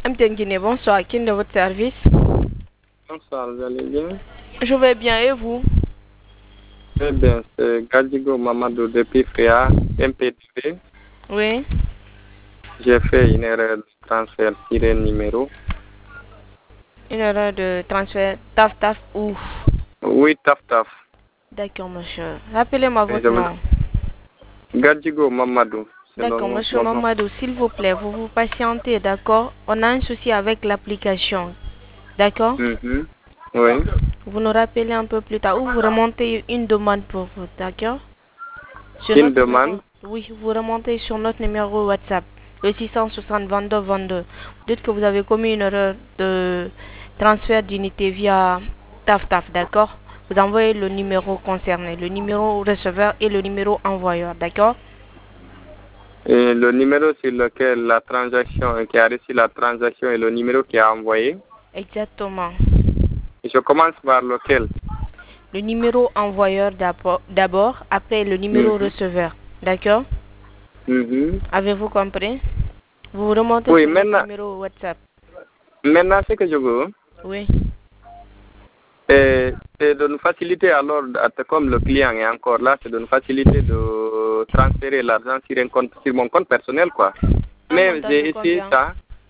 Mtengine, bonsoir. Qui est de votre service? Bonsoir, vous allez bien? Je vais bien et vous? Très bien, c'est Gadjigo Mamadou depuis Fréa, MP3. Oui. J'ai fait une erreur de transfert sur un numéro. Une erreur de transfert taf ou? Oui, taf. D'accord, monsieur. Rappelez-moi votre nom. Gadjigo Mamadou. D'accord, monsieur Mamadou, s'il vous plaît, vous patientez, d'accord? On a un souci avec l'application, d'accord? Oui. Vous nous rappelez un peu plus tard ou vous remontez une demande pour vous, d'accord? Une demande? Oui, vous remontez sur notre numéro WhatsApp, le 660 22 22. Vous dites que vous avez commis une erreur de transfert d'unité via taf, d'accord? Vous envoyez le numéro concerné, le numéro receveur et le numéro envoyeur, d'accord? Et le numéro sur lequel la transaction, qui a reçu la transaction et le numéro qui a envoyé? Exactement. Je commence par lequel? Le numéro envoyeur d'abord, après le numéro receveur. D'accord? Avez-vous compris? Vous remontez sur le numéro WhatsApp. Maintenant, ce que je veux, oui, c'est de nous faciliter alors, comme le client est encore là, c'est de nous faciliter de transférer l'argent sur mon compte personnel, quoi. Mais j'ai essayé ça.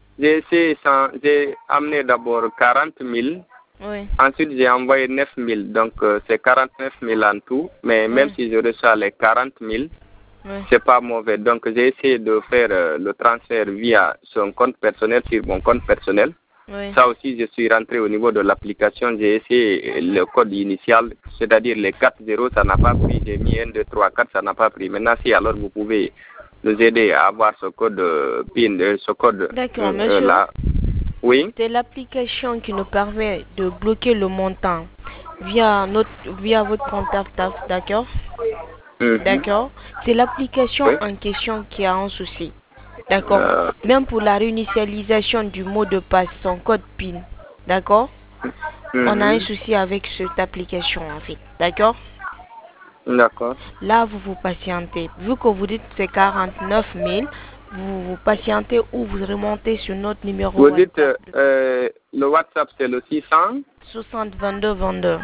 J'ai amené d'abord 40 000. Oui. Ensuite, j'ai envoyé 9 000. Donc, c'est 49 000 en tout. Mais même si je reçois les 40 000, c'est pas mauvais. Donc, j'ai essayé de faire le transfert via son compte personnel sur mon compte personnel. Oui. Ça aussi, je suis rentré au niveau de l'application. J'ai essayé le code initial, c'est-à-dire les 4 0, ça n'a pas pris. J'ai mis 1, 2, 3, 4, ça n'a pas pris. Maintenant, si alors vous pouvez nous aider à avoir ce code PIN, ce code là. Oui. C'est l'application qui nous permet de bloquer le montant via votre compte TAF, d'accord? D'accord. C'est l'application en question qui a un souci. D'accord. Même pour la réinitialisation du mot de passe, son code PIN. D'accord. On a un souci avec cette application en fait. D'accord. D'accord. Là, vous patientez. Vu que vous dites que c'est 49 000, vous patientez ou vous remontez sur notre numéro vous WhatsApp. Vous dites le WhatsApp c'est le 60 22 22.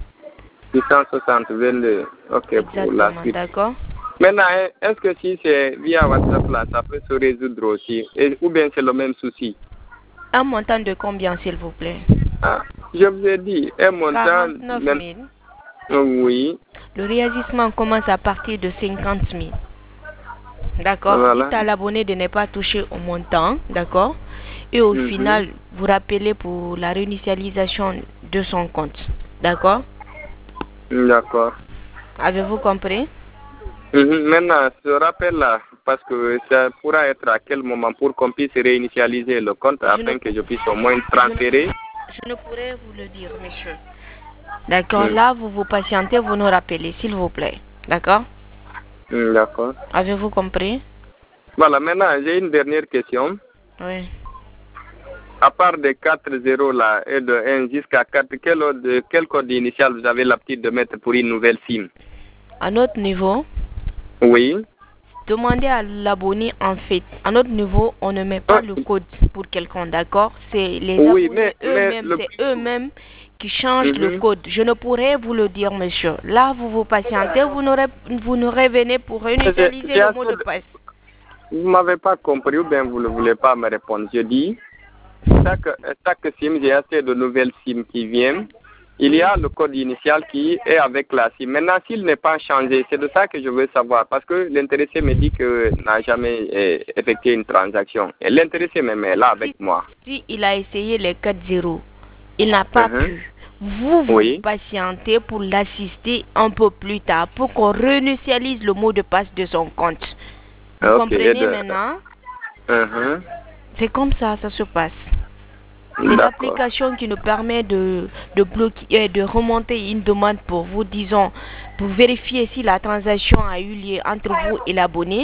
660 22. Ok. Exactement, pour la suite. D'accord. Maintenant, est-ce que si c'est via WhatsApp là, ça peut se résoudre aussi, ou bien c'est le même souci? Un montant de combien, s'il vous plaît? Je vous ai dit, un montant... 49 000. Oui. Le réagissement commence à partir de 50 000. D'accord. Voilà. Dites à l'abonné de ne pas toucher au montant. D'accord. Et au final, vous rappelez pour la réinitialisation de son compte. D'accord. D'accord. Avez-vous compris? Maintenant, ce rappel-là, parce que ça pourra être à quel moment pour qu'on puisse réinitialiser le compte afin que je puisse au moins transférer? Je ne pourrais vous le dire, monsieur. D'accord. Là, vous patientez, vous nous rappelez, s'il vous plaît. D'accord. D'accord. Avez-vous compris? Voilà, maintenant, j'ai une dernière question. Oui. À part des 4 0 là et de 1 jusqu'à 4, quel code initial vous avez l'habitude de mettre pour une nouvelle SIM? À notre niveau? Oui. Demandez à l'abonné en fait. À notre niveau, on ne met pas le code pour quelqu'un, d'accord? C'est les abonnés eux-mêmes, c'est eux-mêmes qui changent le code. Je ne pourrais vous le dire, monsieur. Là, vous patientez, vous nous revenez pour réinitialiser le mot de passe. Vous m'avez pas compris ou bien vous ne voulez pas me répondre. Je dis, chaque SIM, j'ai assez de nouvelles SIM qui viennent. Il y a le code initial qui est avec la SIM. Maintenant, s'il n'est pas changé, c'est de ça que je veux savoir. Parce que l'intéressé me dit qu'il n'a jamais effectué une transaction. Et l'intéressé même est là avec moi. Si il a essayé les 4-0, il n'a pas pu. Vous patientez pour l'assister un peu plus tard, pour qu'on réinitialise le mot de passe de son compte. Vous comprenez maintenant? C'est comme ça, ça se passe. C'est l'application qui nous permet de bloquer, de remonter une demande pour vous, disons, pour vérifier si la transaction a eu lieu entre vous et l'abonné.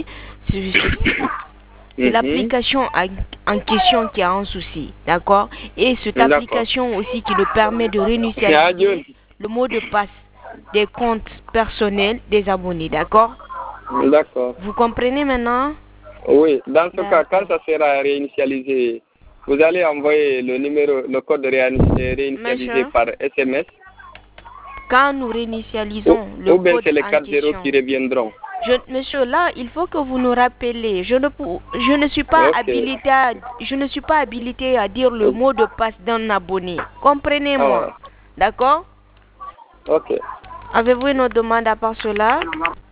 C'est l'application en question qui a un souci, d'accord? Et cette application aussi qui nous permet de réinitialiser le mot de passe des comptes personnels des abonnés, d'accord? D'accord. Vous comprenez maintenant? Oui, dans ce cas, quand ça sera réinitialisé, Vous allez envoyer le code réinitialisé par SMS. Quand nous réinitialisons le code bien c'est les en 4 zéros question, qui reviendront. Monsieur, là, il faut que vous nous rappeliez. Je ne suis pas habilité à dire le mot de passe d'un abonné. Comprenez-moi. D'accord? Ok. Avez-vous une autre demande à part cela?